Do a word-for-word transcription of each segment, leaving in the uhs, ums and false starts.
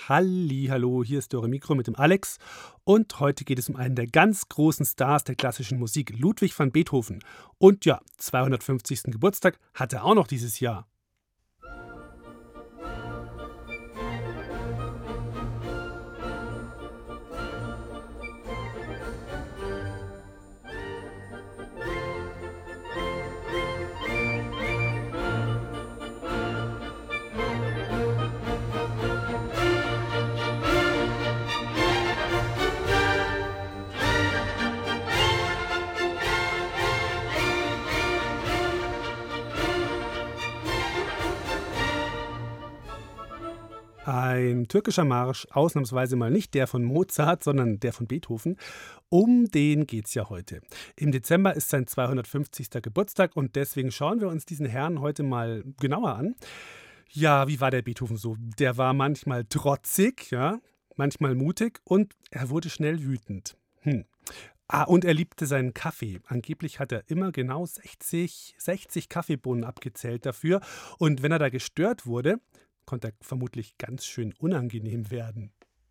Hallihallo, hier ist Dore Mikro mit dem Alex und heute geht es um einen der ganz großen Stars der klassischen Musik, Ludwig van Beethoven. Und ja, zweihundertfünfzigsten Geburtstag hat er auch noch dieses Jahr. Ein türkischer Marsch, ausnahmsweise mal nicht der von Mozart, sondern der von Beethoven. Um den geht's ja heute. Im Dezember ist sein zweihundertfünfzigster Geburtstag und deswegen schauen wir uns diesen Herrn heute mal genauer an. Ja, wie war der Beethoven so? Der war manchmal trotzig, ja, manchmal mutig und er wurde schnell wütend. Hm. Ah, und er liebte seinen Kaffee. Angeblich hat er immer genau sechzig, sechzig Kaffeebohnen abgezählt dafür. Und wenn er da gestört wurde, konnte er vermutlich ganz schön unangenehm werden.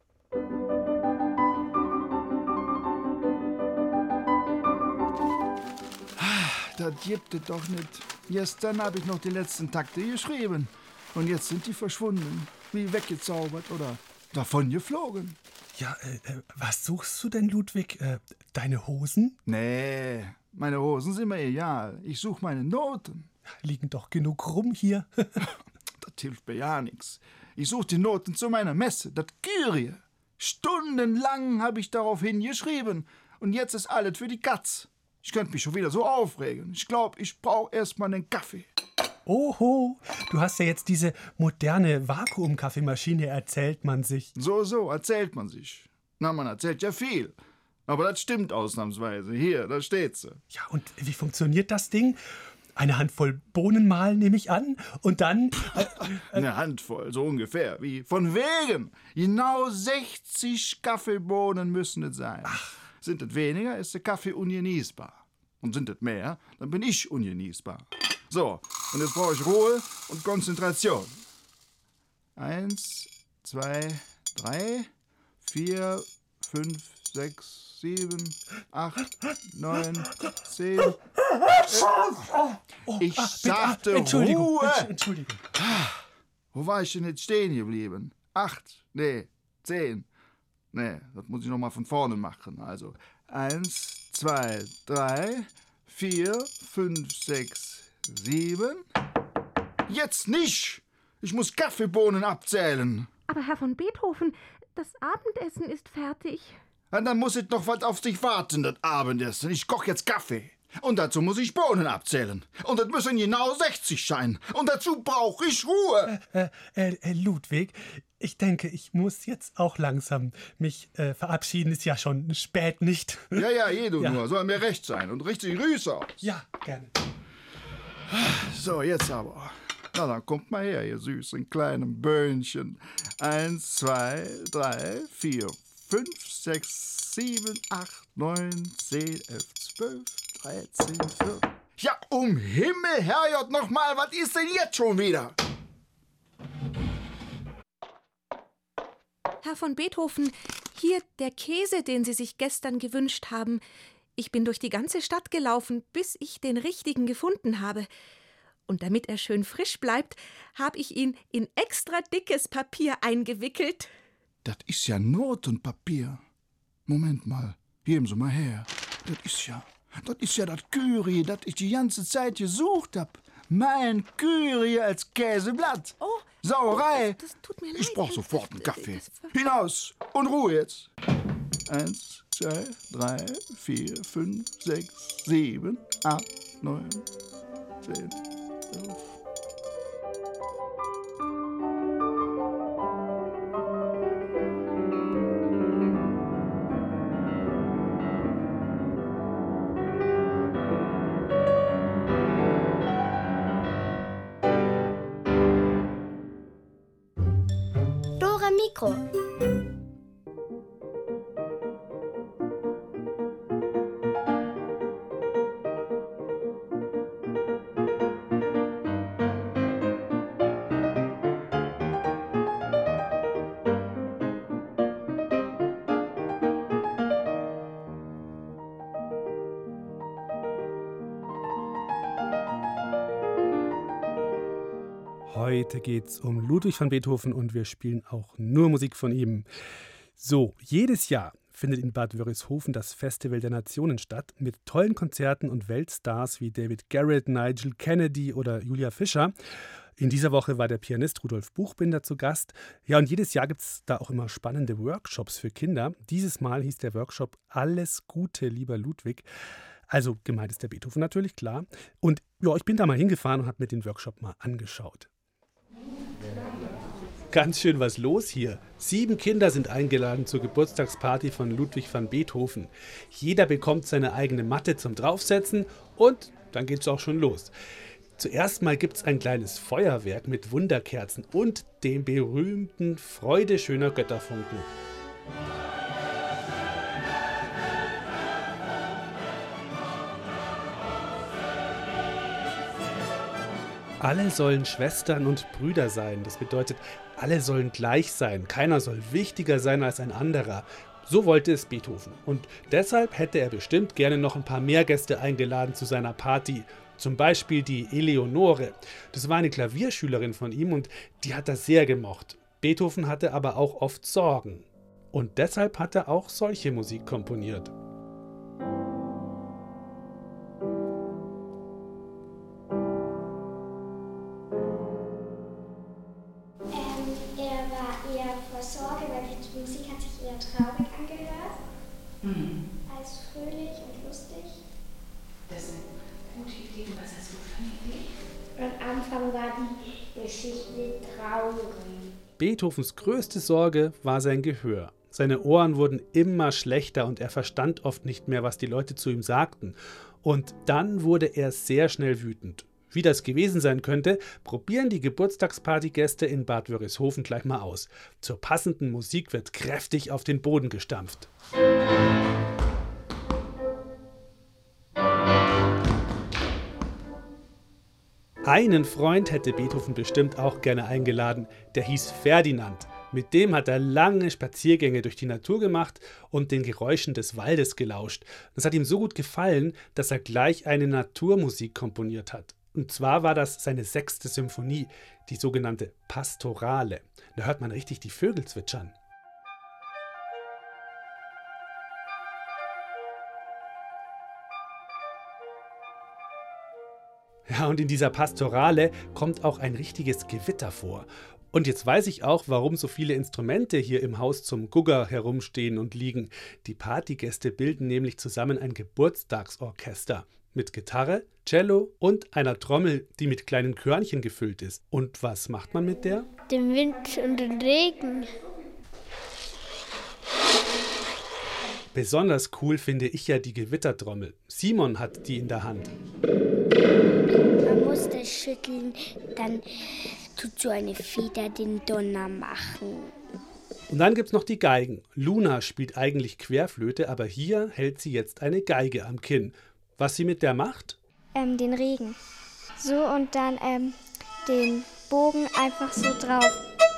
Das gibt es doch nicht. Gestern habe ich noch die letzten Takte geschrieben. Und jetzt sind die verschwunden. Wie weggezaubert oder davon geflogen. Ja, äh, äh, was suchst du denn, Ludwig? Äh, deine Hosen? Nee, meine Hosen sind mir egal. Ich suche meine Noten. Liegen doch genug rum hier. Das hilft mir ja nichts. Ich suche die Noten zu meiner Messe, das Kyrie. Stundenlang habe ich darauf hingeschrieben. Und jetzt ist alles für die Katz. Ich könnte mich schon wieder so aufregen. Ich glaube, ich brauche erstmal einen Kaffee. Oho, du hast ja jetzt diese moderne Vakuumkaffeemaschine, erzählt man sich. So, so, erzählt man sich. Na, man erzählt ja viel. Aber das stimmt ausnahmsweise. Hier, da steht sie. Ja, und wie funktioniert das Ding? Eine Handvoll Bohnen mahlen, nehme ich an. Und dann... Äh, äh, Eine Handvoll, so ungefähr. Wie von wegen. Genau sechzig Kaffeebohnen müssen es sein. Ach. Sind es weniger, ist der Kaffee ungenießbar. Und sind es mehr, dann bin ich ungenießbar. So, und jetzt brauche ich Ruhe und Konzentration. Eins, zwei, drei, vier, fünf, sechs, sieben, acht, neun, zehn. Ich sagte Entschuldigung, Ruhe. Entschuldigung. Wo war ich denn jetzt stehen geblieben? Acht, nee, zehn. Nee, das muss ich nochmal von vorne machen. Also, eins, zwei, drei, vier, fünf, sechs, sieben. Jetzt nicht! Ich muss Kaffeebohnen abzählen. Aber Herr von Beethoven, das Abendessen ist fertig. Und dann muss ich noch was auf sich warten, das Abendessen. Ich koche jetzt Kaffee. Und dazu muss ich Bohnen abzählen. Und das müssen genau sechzig sein. Und dazu brauche ich Ruhe. Äh, äh, äh, Ludwig, ich denke, ich muss jetzt auch langsam mich äh, verabschieden. Ist ja schon spät, nicht? Ja, ja, eh du Ja. nur. Soll mir recht sein. Und richtig Grüße aus. Ja, gerne. So, jetzt aber. Na, dann kommt mal her, ihr süßen kleinen Böhnchen. Eins, zwei, drei, vier, fünf, sechs, sieben, acht, neun, zehn, elf, zwölf, dreizehn, vierzehn. Ja, um Himmel, Herrgott, noch mal, was ist denn jetzt schon wieder? Herr von Beethoven, hier der Käse, den Sie sich gestern gewünscht haben. Ich bin durch die ganze Stadt gelaufen, bis ich den richtigen gefunden habe. Und damit er schön frisch bleibt, habe ich ihn in extra dickes Papier eingewickelt. Das ist ja Notenpapier. Moment mal, geben Sie mal her. Das ist ja, das ist ja das Kyrie, das ich die ganze Zeit gesucht hab. Mein Kyrie als Käseblatt. Oh, Sauerei. oh, das, das tut mir leid. Ich brauch sofort einen Das- Kaffee. das- Hinaus und Ruhe jetzt. Eins, zwei, drei, vier, fünf, sechs, sieben, acht, neun, zehn, elf. Dore Mikro. Heute geht's um Ludwig van Beethoven und wir spielen auch nur Musik von ihm. So, jedes Jahr findet in Bad Wörishofen das Festival der Nationen statt mit tollen Konzerten und Weltstars wie David Garrett, Nigel Kennedy oder Julia Fischer. In dieser Woche war der Pianist Rudolf Buchbinder zu Gast. Ja, und jedes Jahr gibt es da auch immer spannende Workshops für Kinder. Dieses Mal hieß der Workshop Alles Gute, lieber Ludwig. Also gemeint ist der Beethoven natürlich, klar. Und ja, ich bin da mal hingefahren und habe mir den Workshop mal angeschaut. Ganz schön was los hier. Sieben Kinder sind eingeladen zur Geburtstagsparty von Ludwig van Beethoven. Jeder bekommt seine eigene Matte zum Draufsetzen und dann geht's auch schon los. Zuerst mal gibt's ein kleines Feuerwerk mit Wunderkerzen und dem berühmten Freude schöner Götterfunken. Alle sollen Schwestern und Brüder sein. Das bedeutet, alle sollen gleich sein. Keiner soll wichtiger sein als ein anderer. So wollte es Beethoven. Und deshalb hätte er bestimmt gerne noch ein paar mehr Gäste eingeladen zu seiner Party. Zum Beispiel die Eleonore. Das war eine Klavierschülerin von ihm und die hat er sehr gemocht. Beethoven hatte aber auch oft Sorgen. Und deshalb hat er auch solche Musik komponiert. Traurig angehört, hm. als fröhlich und lustig. Das ist eine gute Idee. Was hast du für eine Idee? Am Anfang war die Geschichte traurig. Beethovens größte Sorge war sein Gehör. Seine Ohren wurden immer schlechter und er verstand oft nicht mehr, was die Leute zu ihm sagten. Und dann wurde er sehr schnell wütend. Wie das gewesen sein könnte, probieren die Geburtstagspartygäste in Bad Wörishofen gleich mal aus. Zur passenden Musik wird kräftig auf den Boden gestampft. Einen Freund hätte Beethoven bestimmt auch gerne eingeladen, der hieß Ferdinand. Mit dem hat er lange Spaziergänge durch die Natur gemacht und den Geräuschen des Waldes gelauscht. Das hat ihm so gut gefallen, dass er gleich eine Naturmusik komponiert hat. Und zwar war das seine sechste Symphonie, die sogenannte Pastorale. Da hört man richtig die Vögel zwitschern. Ja, und in dieser Pastorale kommt auch ein richtiges Gewitter vor. Und jetzt weiß ich auch, warum so viele Instrumente hier im Haus zum Gugger herumstehen und liegen. Die Partygäste bilden nämlich zusammen ein Geburtstagsorchester. Mit Gitarre, Cello und einer Trommel, die mit kleinen Körnchen gefüllt ist. Und was macht man mit der? Den Wind und den Regen. Besonders cool finde ich ja die Gewittertrommel. Simon hat die in der Hand. Man muss das schütteln, dann tut so eine Feder den Donner machen. Und dann gibt's noch die Geigen. Luna spielt eigentlich Querflöte, aber hier hält sie jetzt eine Geige am Kinn. Was sie mit der macht? Ähm, den Regen. So und dann ähm, den Bogen einfach so drauf.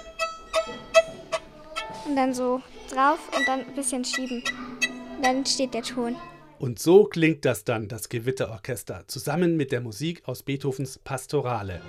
Und dann so drauf und dann ein bisschen schieben. Dann steht der Ton. Und so klingt das dann, das Gewitterorchester, zusammen mit der Musik aus Beethovens Pastorale.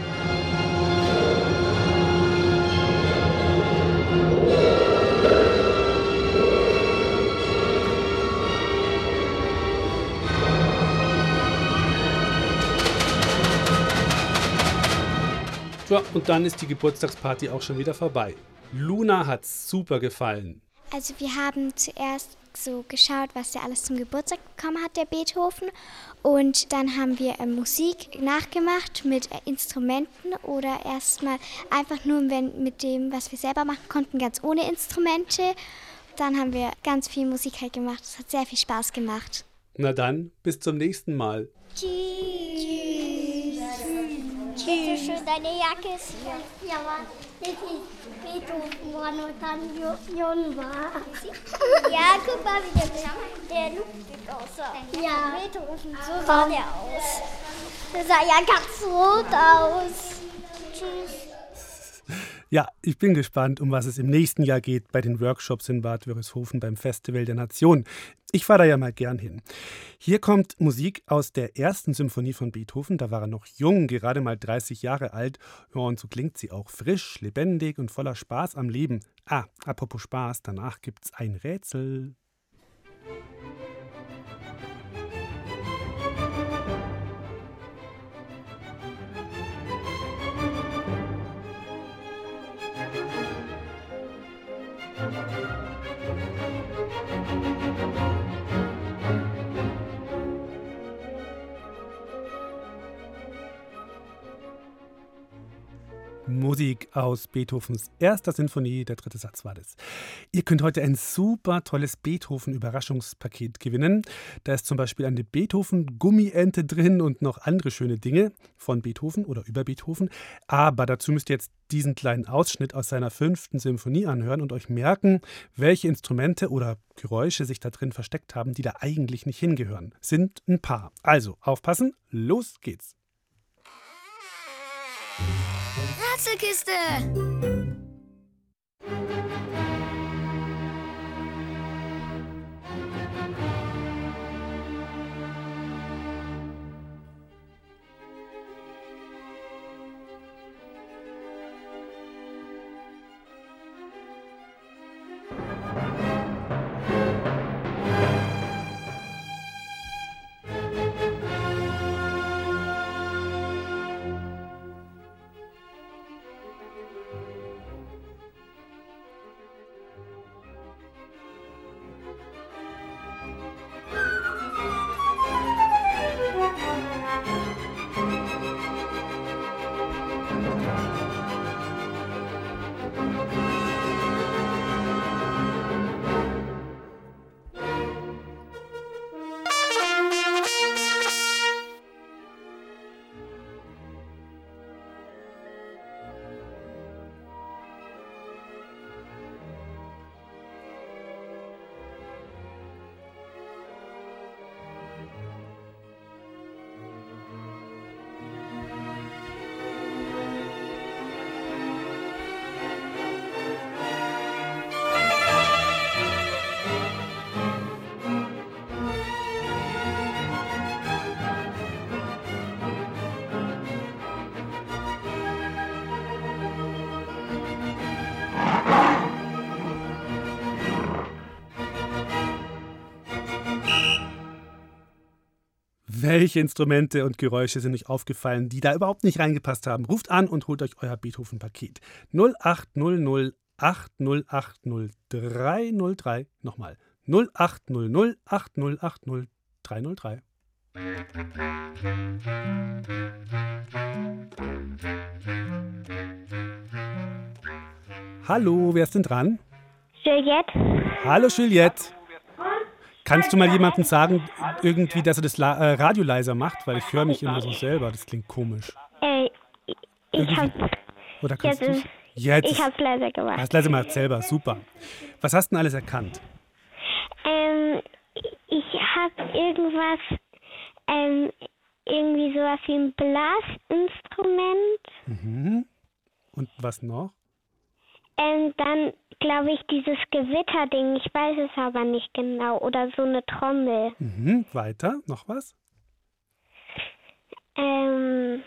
Ja, und dann ist die Geburtstagsparty auch schon wieder vorbei. Luna hat's super gefallen. Also wir haben zuerst so geschaut, was der alles zum Geburtstag bekommen hat, der Beethoven. Und dann haben wir äh, Musik nachgemacht mit äh, Instrumenten oder erstmal einfach nur wenn, mit dem, was wir selber machen konnten, ganz ohne Instrumente. Dann haben wir ganz viel Musik halt gemacht. Es hat sehr viel Spaß gemacht. Na dann, bis zum nächsten Mal. Tschüss. Bitte schön, deine Jacke ist hier. Ja, aber das ist Beethoven war nur dann jung war. Ja, guck mal, wie der, der Ludwig aussah. Ja. Beethoven, so sah der aus. Der sah ja ganz rot aus. Tschüss. Ja, ich bin gespannt, um was es im nächsten Jahr geht bei den Workshops in Bad Wörishofen beim Festival der Nation. Ich fahre da ja mal gern hin. Hier kommt Musik aus der ersten Symphonie von Beethoven. Da war er noch jung, gerade mal dreißig Jahre alt. Ja, und so klingt sie auch frisch, lebendig und voller Spaß am Leben. Ah, apropos Spaß, danach gibt's ein Rätsel. Musik aus Beethovens erster Sinfonie, der dritte Satz war das. Ihr könnt heute ein super tolles Beethoven-Überraschungspaket gewinnen. Da ist zum Beispiel eine Beethoven-Gummiente drin und noch andere schöne Dinge von Beethoven oder über Beethoven. Aber dazu müsst ihr jetzt diesen kleinen Ausschnitt aus seiner fünften Symphonie anhören und euch merken, welche Instrumente oder Geräusche sich da drin versteckt haben, die da eigentlich nicht hingehören. Sind ein paar. Also aufpassen, los geht's. Rätselkiste! Welche Instrumente und Geräusche sind euch aufgefallen, die da überhaupt nicht reingepasst haben? Ruft an und holt euch euer Beethoven-Paket. null acht null null acht null acht null drei null drei. Nochmal. null acht null null acht null acht null drei null drei. Hallo, wer ist denn dran? Juliette. Hallo Juliette. Kannst du mal jemandem sagen, irgendwie, dass er das La- äh, Radio leiser macht? Weil ich höre mich immer so selber, das klingt komisch. Äh, ich Irgendwie- hab's, Oder kannst jetzt, du Jetzt. ich hab's leiser gemacht. Hast leise gemacht, selber, super. Was hast du denn alles erkannt? Ähm, ich hab irgendwas, ähm, irgendwie sowas wie ein Blasinstrument. Mhm. Und was noch? Ähm, dann glaube ich dieses Gewitterding, ich weiß es aber nicht genau. Oder so eine Trommel. Mhm. Weiter, noch was? Ähm,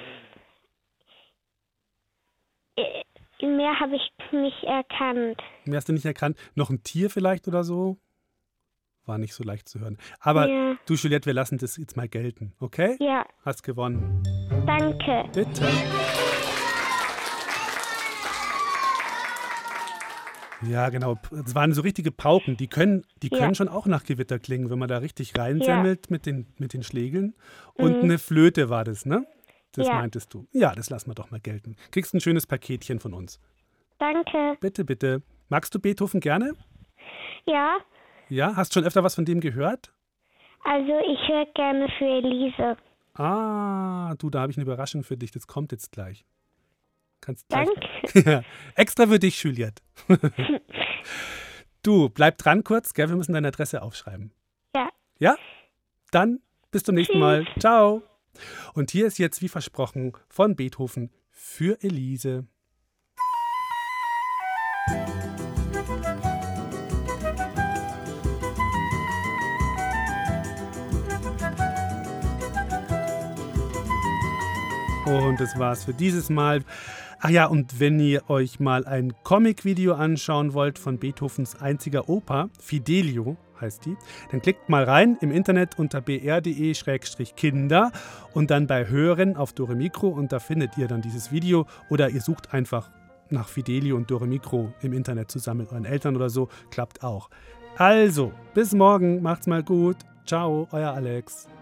äh, mehr habe ich nicht erkannt. Mehr hast du nicht erkannt? Noch ein Tier vielleicht oder so? War nicht so leicht zu hören. Aber Ja. du, Juliette, wir lassen das jetzt mal gelten, okay? Ja, Hast gewonnen. danke. Bitte. Ja, genau. Das waren so richtige Pauken. Die können, die Ja. können schon auch nach Gewitter klingen, wenn man da richtig reinsemmelt mit den, mit den Schlägeln. Und Mhm. eine Flöte war das, ne? Das Ja. meintest du. Ja, das lassen wir doch mal gelten. Kriegst ein schönes Paketchen von uns. Danke. Bitte, bitte. Magst du Beethoven gerne? Ja, Ja? Hast schon öfter was von dem gehört? also ich höre gerne für Elise. Ah, du, da habe ich eine Überraschung für dich. Das kommt jetzt gleich. Kannst gleich. Danke. Ja, extra für dich, Juliette. Du, bleib dran kurz, gell? Wir müssen deine Adresse aufschreiben. Ja. Ja? Dann bis zum nächsten Mal. Ciao. Und hier ist jetzt, wie versprochen, von Beethoven für Elise. Und das war's für dieses Mal. Ach ja, und wenn ihr euch mal ein Comic-Video anschauen wollt von Beethovens einziger Oper, Fidelio heißt die, dann klickt mal rein im Internet unter b r punkt d e Schrägstrich kinder und dann bei Hören auf Dore Mikro und da findet ihr dann dieses Video oder ihr sucht einfach nach Fidelio und Dore Mikro im Internet zusammen mit euren Eltern oder so, klappt auch. Also, bis morgen, macht's mal gut. Ciao, euer Alex.